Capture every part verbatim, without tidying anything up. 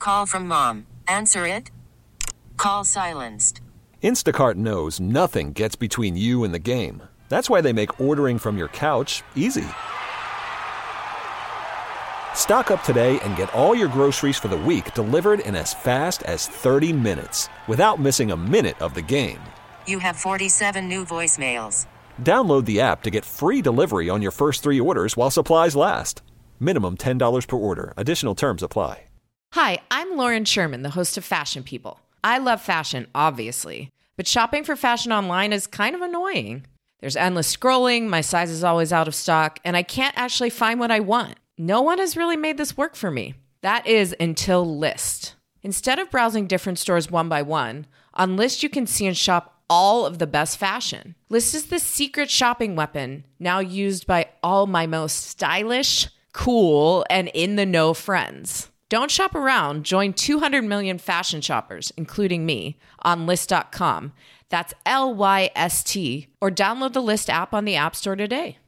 Call from mom. Answer it. Call silenced. Instacart knows nothing gets between you and the game. That's why they make ordering from your couch easy. Stock up today and get all your groceries for the week delivered in as fast as thirty minutes without missing a minute of the game. You have forty-seven new voicemails. Download the app to get free delivery on your first three orders while supplies last. Minimum ten dollars per order. Additional terms apply. Hi, I'm Lauren Sherman, the host of Fashion People. I love fashion, obviously, but shopping for fashion online is kind of annoying. There's endless scrolling, my size is always out of stock, and I can't actually find what I want. No one has really made this work for me. That is until Lyst. Instead of browsing different stores one by one, on Lyst you can see and shop all of the best fashion. Lyst is the secret shopping weapon now used by all my most stylish, cool, and in-the-know friends. Don't shop around. Join two hundred million fashion shoppers, including me, on Lyst dot com. That's L Y S T. Or download the Lyst app on the App Store today.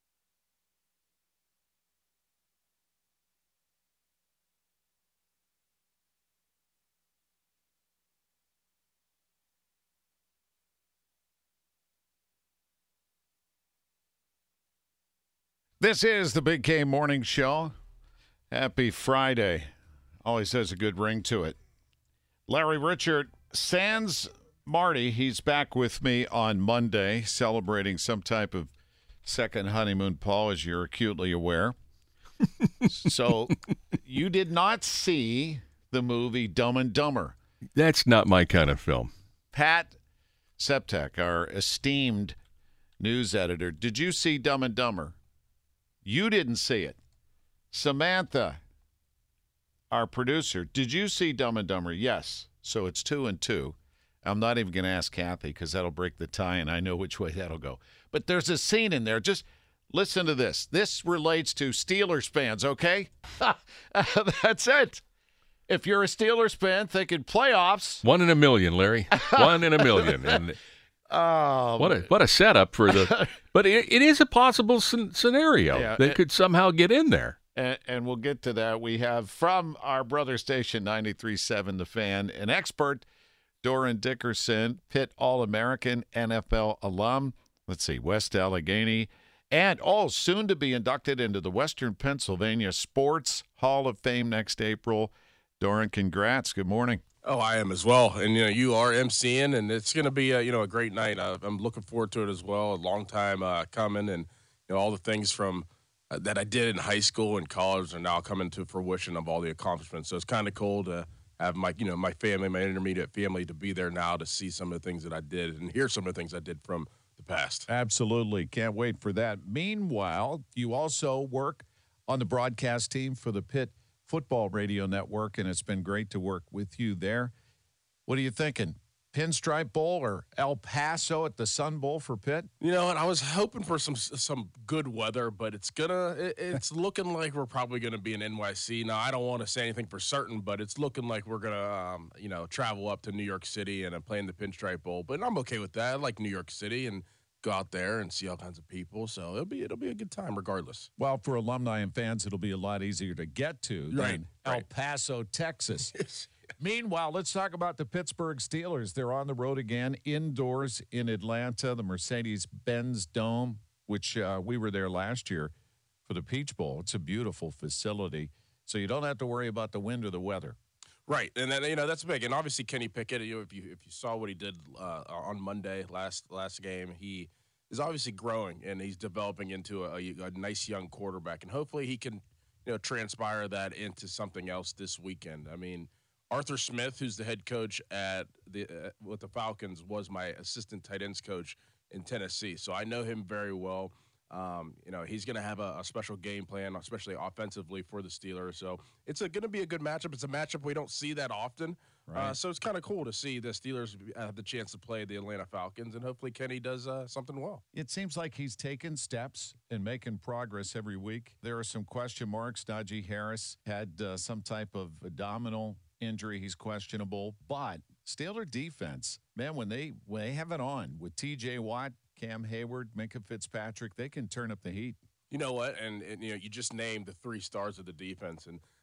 This is the Big K Morning Show. Happy Friday. Always has a good ring to it. Larry Richert, sans Marty, he's back with me on Monday, celebrating some type of second honeymoon, Paul, as you're acutely aware. So you did not see the movie Dumb and Dumber. That's not my kind of film. Pat Septek, our esteemed news editor, did you see Dumb and Dumber? You didn't see it. Samantha, our producer, did you see Dumb and Dumber? Yes. So it's two and two. I'm not even going to ask Kathy because that'll break the tie, and I know which way that'll go. But there's a scene in there. Just listen to this. This relates to Steelers fans, okay? That's it. If you're a Steelers fan thinking playoffs. One in a million, Larry. One in a million. And oh, what a what a setup for the. But it, it is a possible sc- scenario. Yeah, they it, could somehow get in there. And, and we'll get to that. We have from our brother station, ninety-three point seven The Fan, an expert, Doran Dickerson, Pitt All-American, N F L alum. Let's see, West Allegheny. And, oh, soon to be inducted into the Western Pennsylvania Sports Hall of Fame next April. Doran, congrats. Good morning. Oh, I am as well. And, you know, you are emceeing, and it's going to be, a, you know, a great night. I, I'm looking forward to it as well. A long time uh, coming, and, you know, all the things from uh, that I did in high school and college are now coming to fruition of all the accomplishments. So it's kind of cool to have my, you know, my family, my intermediate family to be there now to see some of the things that I did and hear some of the things I did from the past. Absolutely. Can't wait for that. Meanwhile, you also work on the broadcast team for the Pitt Football Radio Network, and it's been great to work with you there. What are you thinking? Pinstripe Bowl or El Paso at the Sun Bowl for Pitt? You know, and I was hoping for some some good weather, but it's gonna it, it's looking like we're probably gonna be in N Y C. Now, I don't want to say anything for certain, but it's looking like we're gonna um, you know travel up to New York City and uh, play in the Pinstripe Bowl. But I'm okay with that. I like New York City and go out there and see all kinds of people. So it'll be it'll be a good time regardless. Well, for alumni and fans, it'll be a lot easier to get to Right, than El right. Paso, Texas. Meanwhile, let's talk about the Pittsburgh Steelers. They're on the road again, indoors in Atlanta, the Mercedes-Benz Dome, which uh, we were there last year for the Peach Bowl. It's a beautiful facility, so you don't have to worry about the wind or the weather. Right, and then you know that's big, and obviously Kenny Pickett. You know, if you if you saw what he did uh, on Monday last last game, he is obviously growing and he's developing into a, a nice young quarterback, and hopefully he can you know transpire that into something else this weekend. I mean, Arthur Smith, who's the head coach at the uh, with the Falcons, was my assistant tight ends coach in Tennessee, so I know him very well. Um, you know, he's going to have a, a special game plan, especially offensively for the Steelers. So it's going to be a good matchup. It's a matchup we don't see that often. Right. Uh, so it's kind of cool to see the Steelers have the chance to play the Atlanta Falcons, and hopefully Kenny does uh, something well. It seems like he's taking steps and making progress every week. There are some question marks. Najee Harris had uh, some type of abdominal injury. He's questionable. But Steeler defense, man, when they when they have it on with T J Watt, Cam Hayward, Minkah Fitzpatrick, they can turn up the heat. You know what? And, and you know, you just named the three stars of the defense, and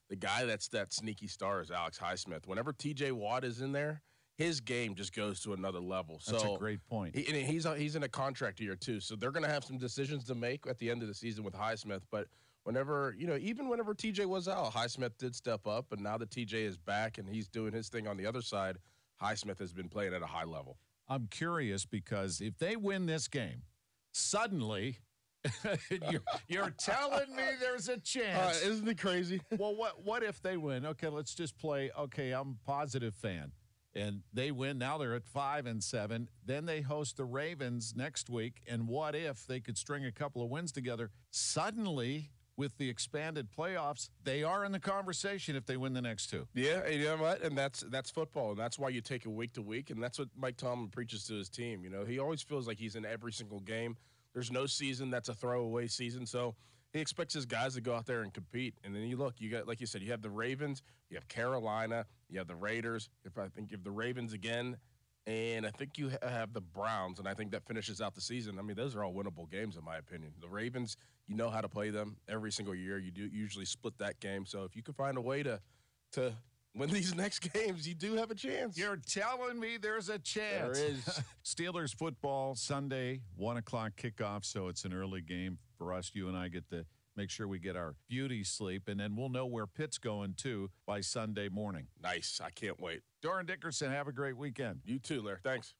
the guy that's that sneaky star is Alex Highsmith. Whenever T J Watt is in there, his game just goes to another level. So That's a great point. He, and he's he's in a contract year too, so they're going to have some decisions to make at the end of the season with Highsmith. But whenever you know, even whenever T J was out, Highsmith did step up, and now that T J is back and he's doing his thing on the other side, Highsmith has been playing at a high level. I'm curious because if they win this game, suddenly you're, you're telling me there's a chance. Uh, isn't it crazy? Well, what what if they win? Okay, let's just play. Okay, I'm a positive fan. And they win. Now they're at five and seven. Then they host the Ravens next week. And what if they could string a couple of wins together? Suddenly, with the expanded playoffs, they are in the conversation if they win the next two. Yeah, and you know what? And that's that's football, and that's why you take it week to week, and that's what Mike Tomlin preaches to his team. You know, he always feels like he's in every single game. There's no season that's a throwaway season, so he expects his guys to go out there and compete. And then you look, you got, like you said, you have the Ravens, you have Carolina, you have the Raiders. If I think you have the Ravens again, and I think you have the Browns, and I think that finishes out the season. I mean, those are all winnable games in my opinion. The Ravens, you know how to play them every single year. You do usually split that game. So if you can find a way to to win these next games, you do have a chance. You're telling me there's a chance. There is. Steelers football Sunday, one o'clock kickoff, so it's an early game for us. You and I get to make sure we get our beauty sleep, and then we'll know where Pitt's going to by Sunday morning. Nice. I can't wait. Doran Dickerson, have a great weekend. You too, Larry. Thanks.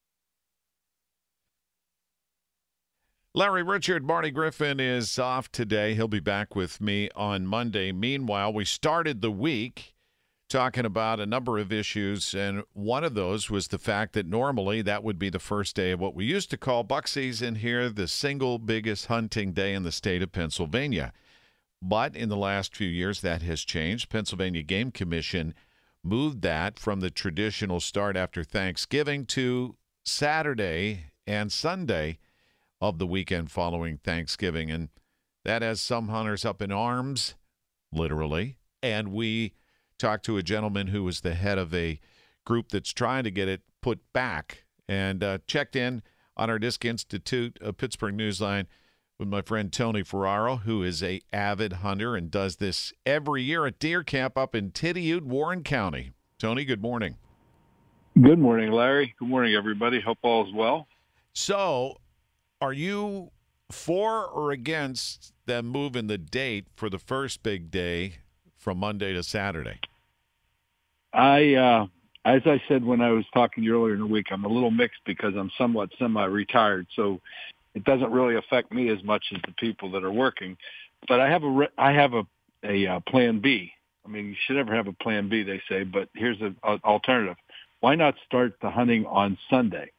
Larry Richard, Marty Griffin is off today. He'll be back with me on Monday. Meanwhile, we started the week talking about a number of issues, and one of those was the fact that normally that would be the first day of what we used to call buck season here, the single biggest hunting day in the state of Pennsylvania. But in the last few years, that has changed. Pennsylvania Game Commission moved that from the traditional start after Thanksgiving to Saturday and Sunday of the weekend following Thanksgiving. And that has some hunters up in arms, literally. And we talked to a gentleman who was the head of a group that's trying to get it put back, and uh, checked in on our Disc Institute uh, Pittsburgh Newsline with my friend Tony Ferraro, who is a avid hunter and does this every year at deer camp up in Tityute, Warren County. Tony, good morning. Good morning, Larry. Good morning, everybody. Hope all is well. So, are you for or against them moving the date for the first big day from Monday to Saturday? I, uh, as I said when I was talking to you earlier in the week, I'm a little mixed because I'm somewhat semi-retired, so it doesn't really affect me as much as the people that are working. But I have a, re- I have a, a uh, plan B. I mean, you should never have a plan B, they say, but here's an alternative. Why not start the hunting on Sunday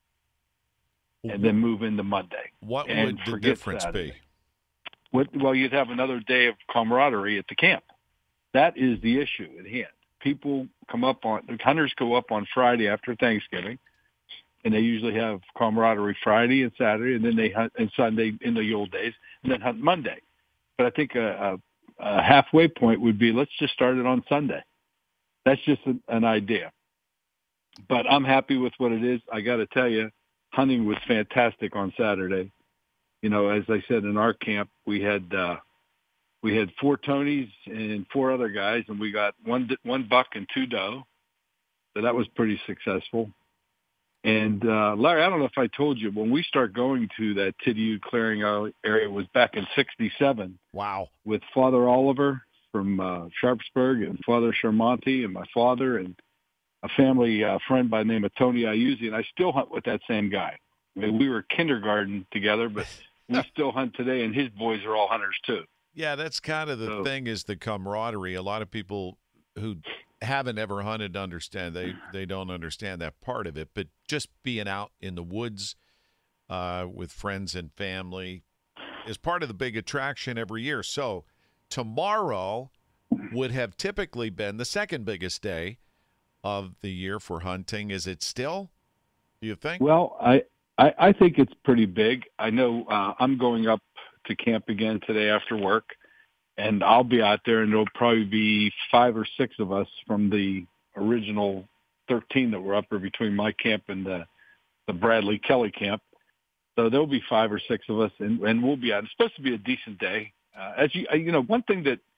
and then move into Monday? What and would the difference Saturday. be? What, well, you'd have another day of camaraderie at the camp. That is the issue at hand. People come up on, the hunters go up on Friday after Thanksgiving, and they usually have camaraderie Friday and Saturday, and then they hunt and Sunday in the old days, and then hunt Monday. But I think a, a, a halfway point would be, let's just start it on Sunday. That's just an, an idea. But I'm happy with what it is. I got to tell you, hunting was fantastic on Saturday. You know, as I said, in our camp, we had uh, we had four Tonys and four other guys, and we got one one buck and two doe. So that was pretty successful. And, uh, Larry, I don't know if I told you, when we start going to that Tityute clearing area was back in sixty-seven. Wow. With Father Oliver from uh, Sharpsburg and Father Charmonti and my father and a family uh, friend by the name of Tony Iuzzi, and I still hunt with that same guy. I mean, we were kindergarten together, but we still hunt today, and his boys are all hunters too. Yeah, that's kind of the so, thing is the camaraderie. A lot of people who haven't ever hunted understand. They they don't understand that part of it. But just being out in the woods uh, with friends and family is part of the big attraction every year. So tomorrow would have typically been the second biggest day of the year for hunting. Is it still, do you think? Well, I, I, I think it's pretty big. I know uh, I'm going up to camp again today after work, and I'll be out there, and there'll probably be five or six of us from the original thirteen that were up there between my camp and the, the Bradley Kelly camp. So there'll be five or six of us, and, and we'll be out. It's supposed to be a decent day. Uh, as you, you know, one thing that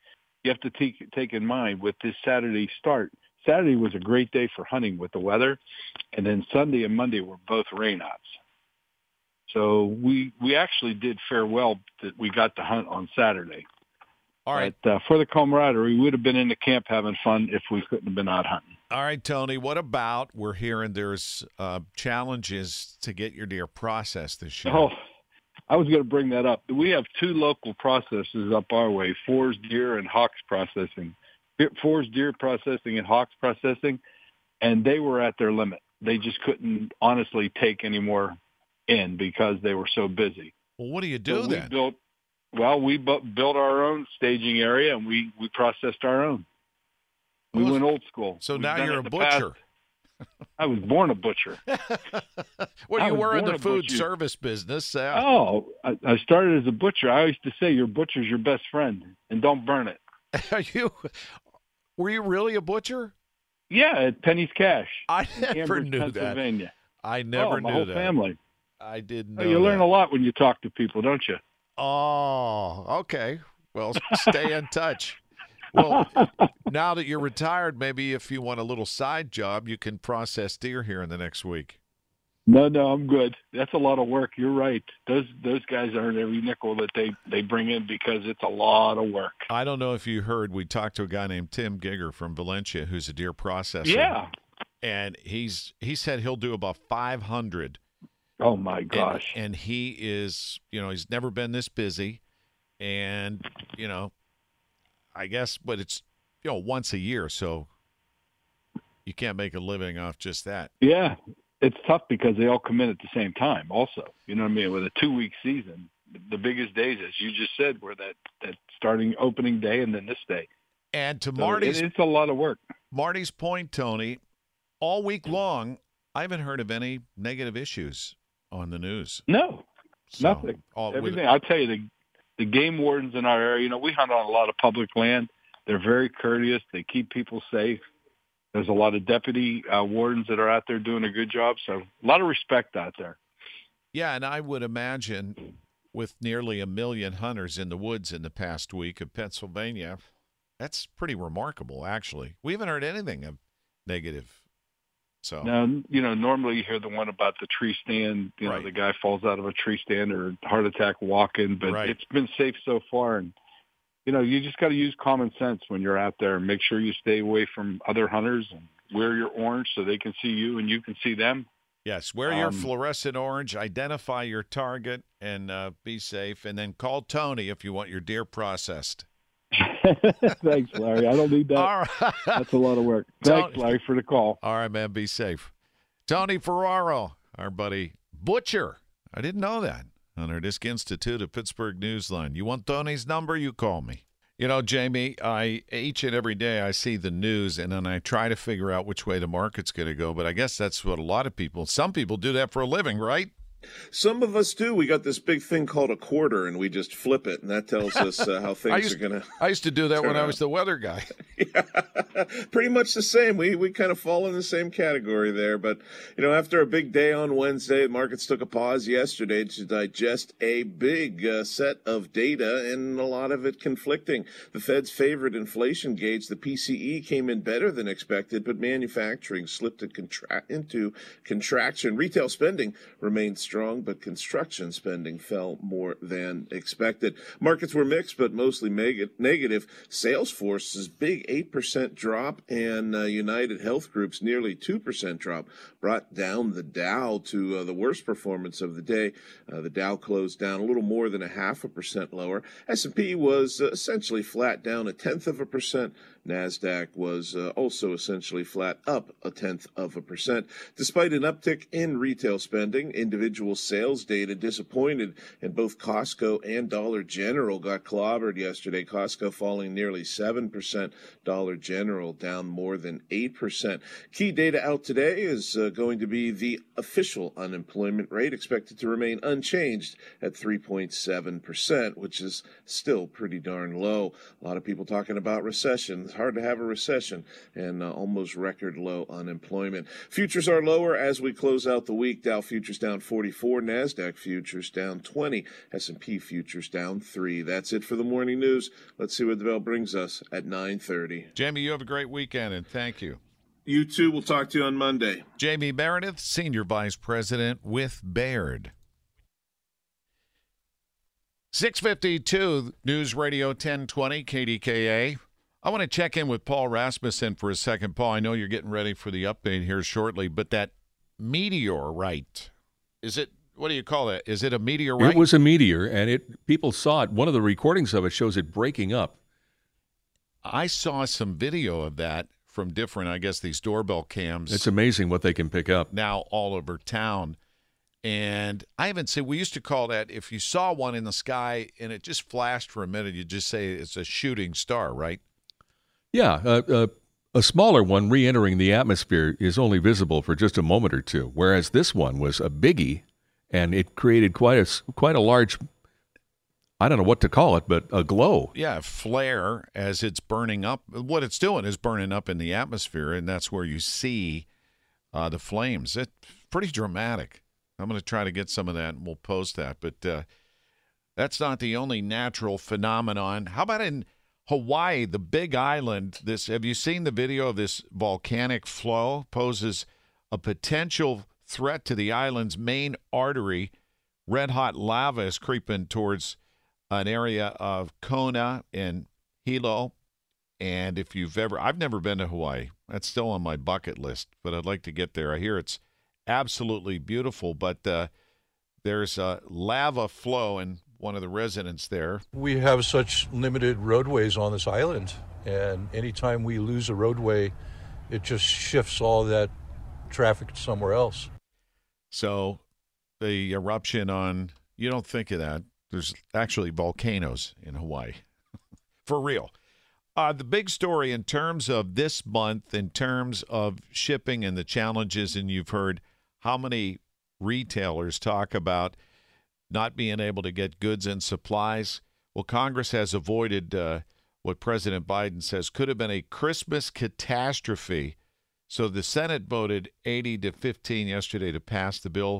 you have to take, take in mind with this Saturday start, Saturday was a great day for hunting with the weather, and then Sunday and Monday were both rain outs. So we we actually did fare well that we got to hunt on Saturday. All right. But uh, for the camaraderie, we would have been in the camp having fun if we couldn't have been out hunting. All right, Tony, what about, we're hearing there's uh, challenges to get your deer processed this year. Oh, I was going to bring that up. We have two local processors up our way, Forrest Deer and Hawks Processing. Forrest Deer Processing and Hawks Processing, and they were at their limit. They just couldn't honestly take any more in because they were so busy. Well, what do you do so then? We built, well, we bu- built our own staging area, and we, we processed our own. We well, went old school. So We've now you're a butcher. Past. I was born a butcher. Well, I you was were in born the a food butcher. service business. Uh, Oh, I, I started as a butcher. I used to say your butcher's your best friend, and don't burn it. Are you? Were you really a butcher? Yeah, at Penny's Cash. I in never Cambridge, knew that. Pennsylvania. I never oh, my knew whole that. family. I didn't know Oh, you learn that. a lot when you talk to people, don't you? Oh, okay. Well, stay in touch. Well, now that you're retired, maybe if you want a little side job, you can process deer here in the next week. No, no, I'm good. That's a lot of work. You're right. Those those guys earn every nickel that they, they bring in because it's a lot of work. I don't know if you heard, we talked to a guy named Tim Giger from Valencia who's a deer processor. Yeah. And he's he said he'll do about five hundred. Oh, my gosh. And, and he is, you know, he's never been this busy. And, you know, I guess, but it's, you know, once a year, so you can't make a living off just that. Yeah. It's tough because they all come in at the same time also. You know what I mean? With a two-week season, the biggest days, as you just said, were that, that starting opening day and then this day. And to So Marty's, it, it's a lot of work. Marty's point, Tony, all week long, I haven't heard of any negative issues on the news. No, So, nothing. all, with, Everything. I'll tell you, the, the game wardens in our area, you know, we hunt on a lot of public land. They're very courteous. They keep people safe. There's a lot of deputy uh, wardens that are out there doing a good job. So a lot of respect out there. Yeah, and I would imagine with nearly a million hunters in the woods in the past week of Pennsylvania, that's pretty remarkable, actually. We haven't heard anything of negative. So Now, you know, normally you hear the one about the tree stand, you know, Right. the guy falls out of a tree stand or heart attack walking, but Right. it's been safe so far. And, you know, you just got to use common sense when you're out there and make sure you stay away from other hunters and wear your orange so they can see you and you can see them. yes, wear your Um, fluorescent orange, identify your target, and uh, be safe. And then call Tony if you want your deer processed. Thanks, Larry. I don't need that. All right. That's a lot of work. Don't- Thanks, Larry, for the call. All right, man, be safe. Tony Ferraro, our buddy Butcher. I didn't know that. On our Disc Institute of Pittsburgh Newsline. You want Tony's number? You call me. You know, Jamie, I each and every day I see the news, and then I try to figure out which way the market's going to go. But I guess that's what a lot of people, some people do that for a living, right? Some of us do. We got this big thing called a quarter, and we just flip it, and that tells us uh, how I things used, are going to. I used to do that when turn I out. was the weather guy. Yeah, pretty much the same. We we kind of fall in the same category there. But, you know, after a big day on Wednesday, the markets took a pause yesterday to digest a big uh, set of data, and a lot of it conflicting. The Fed's favorite inflation gauge, the P C E, came in better than expected, but manufacturing slipped to contra- into contraction. Retail spending remained strong, but construction spending fell more than expected. Markets were mixed, but mostly mega- negative. Salesforce's big eight percent drop and uh, United Health Group's nearly two percent drop brought down the Dow to uh, the worst performance of the day. Uh, the Dow closed down a little more than a half a percent lower. S and P was uh, essentially flat, down a tenth of a percent. NASDAQ was uh, also essentially flat, up a tenth of a percent. Despite an uptick in retail spending, individual sales data disappointed, and both Costco and Dollar General got clobbered yesterday. Costco falling nearly seven percent, Dollar General down more than eight percent. Key data out today is uh, going to be the official unemployment rate, expected to remain unchanged at three point seven percent, which is still pretty darn low. A lot of people talking about recession. hard to have a recession and uh, almost record low unemployment. Futures are lower as we close out the week. Dow futures down forty-four, NASDAQ futures down twenty, S and P futures down three. That's it for the morning news. Let's see what the bell brings us at nine thirty. Jamie, you have a great weekend, and thank you. You too. We'll talk to you on Monday. Jamie Meredith, Senior Vice President with Baird. six fifty-two News Radio ten twenty K D K A. I want to check in with Paul Rasmussen for a second. Paul, I know you're getting ready for the update here shortly, but that meteorite, is it, what do you call that? Is it a meteorite? It was a meteor, and it people saw it. One of the recordings of it shows it breaking up. I saw some video of that from different, I guess, these doorbell cams. It's amazing what they can pick up. Now all over town. And I haven't seen, we used to call that, if you saw one in the sky and it just flashed for a minute, you just say it's a shooting star, right? Yeah, uh, uh, a smaller one re-entering the atmosphere is only visible for just a moment or two, whereas this one was a biggie, and it created quite a, quite a large, I don't know what to call it, but a glow. Yeah, flare as it's burning up. What it's doing is burning up in the atmosphere, and that's where you see uh, the flames. It's pretty dramatic. I'm going to try to get some of that, and we'll post that. But uh, that's not the only natural phenomenon. How about in Hawaii, the Big Island? This, have you seen the video of this volcanic flow? Poses a potential threat to the island's main artery. Red-hot lava is creeping towards an area of Kona and Hilo. And if you've ever, I've never been to Hawaii. That's still on my bucket list, but I'd like to get there. I hear it's absolutely beautiful, but uh, there's a lava flow, and one of the residents there. We have such limited roadways on this island, and anytime we lose a roadway, it just shifts all that traffic somewhere else. So the eruption on, you don't think of that. There's actually volcanoes in Hawaii. For real. Uh, the big story in terms of this month, in terms of shipping and the challenges, and you've heard how many retailers talk about not being able to get goods and supplies. Well, Congress has avoided uh, what President Biden says could have been a Christmas catastrophe. So the Senate voted eighty to fifteen yesterday to pass the bill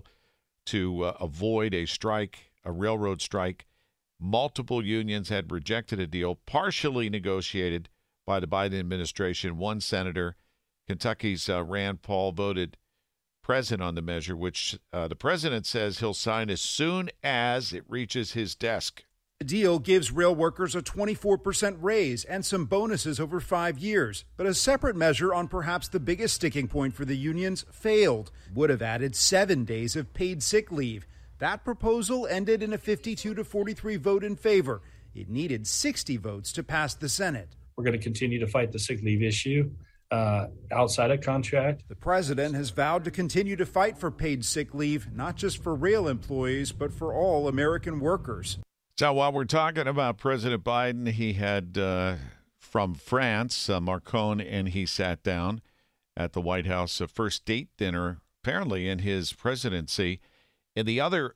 to uh, avoid a strike, a railroad strike. Multiple unions had rejected a deal partially negotiated by the Biden administration. One senator, Kentucky's uh, Rand Paul, voted present on the measure, which uh, the president says he'll sign as soon as it reaches his desk. The deal gives rail workers a twenty-four percent raise and some bonuses over five years. But a separate measure on perhaps the biggest sticking point for the unions failed. Would have added seven days of paid sick leave. That proposal ended in a fifty-two to forty-three vote in favor. It needed sixty votes to pass the Senate. We're going to continue to fight the sick leave issue uh, outside of contract. The president has vowed to continue to fight for paid sick leave, not just for rail employees, but for all American workers. So while we're talking about President Biden, he had uh, from France, uh, Macron, and he sat down at the White House, a first date dinner, apparently in his presidency. And the other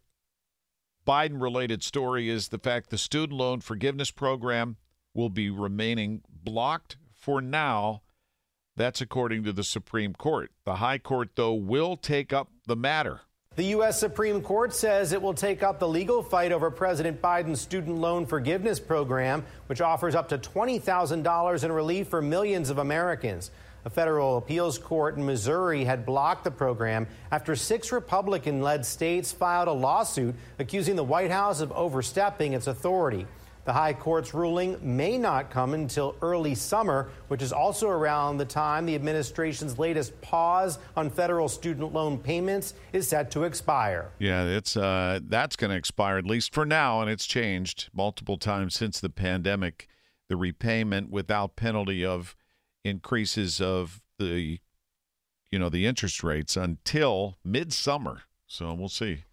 Biden-related story is the fact the student loan forgiveness program will be remaining blocked for now. That's according to the Supreme Court. The High Court, though, will take up the matter. The U S Supreme Court says it will take up the legal fight over President Biden's student loan forgiveness program, which offers up to twenty thousand dollars in relief for millions of Americans. A federal appeals court in Missouri had blocked the program after six Republican-led states filed a lawsuit accusing the White House of overstepping its authority. The High Court's ruling may not come until early summer, which is also around the time the administration's latest pause on federal student loan payments is set to expire. Yeah, it's uh, that's going to expire, at least for now, and it's changed multiple times since the pandemic. The repayment without penalty of increases of the, you know, the interest rates until midsummer. So we'll see.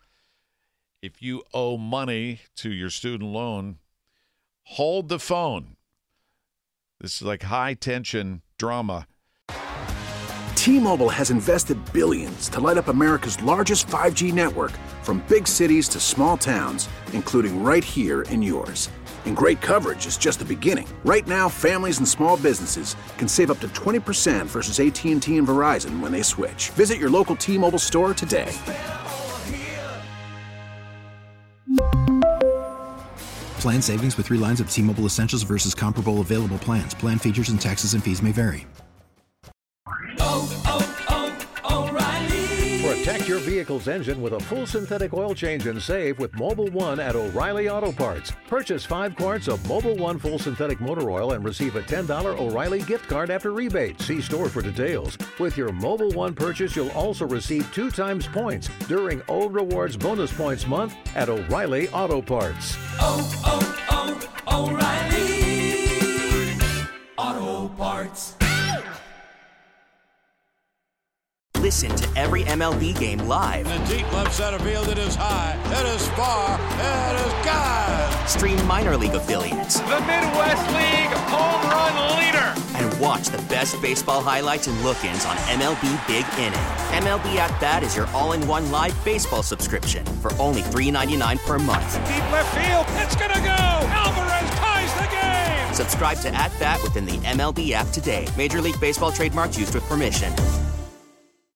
If you owe money to your student loan, hold the phone. This is like high tension drama. T-Mobile has invested billions to light up America's largest five G network, from big cities to small towns, including right here in yours. And great coverage is just the beginning. Right now, families and small businesses can save up to twenty percent versus A T and T and Verizon when they switch. Visit your local T-Mobile store today. Plan savings with three lines of T-Mobile Essentials versus comparable available plans. Plan features and taxes and fees may vary. Oh, oh, oh, O'Reilly. Protect your vehicle's engine with a full synthetic oil change and save with Mobil one at O'Reilly Auto Parts. Purchase five quarts of Mobil one full synthetic motor oil and receive a ten dollars O'Reilly gift card after rebate. See store for details. With your Mobil one purchase, you'll also receive two times points during O Rewards Bonus Points Month at O'Reilly Auto Parts. Oh, oh, oh, O'Reilly Auto Parts. Listen to every M L B game live. In the deep left center field, it is high, it is far, it is gone. Stream minor league affiliates. The Midwest League home run leader. And watch the best baseball highlights and look-ins on M L B Big Inning. M L B At Bat is your all-in-one live baseball subscription for only three dollars and ninety-nine cents per month. Deep left field, it's gonna go. Alvarez ties the game. Subscribe to At Bat within the M L B app today. Major League Baseball trademarks used with permission.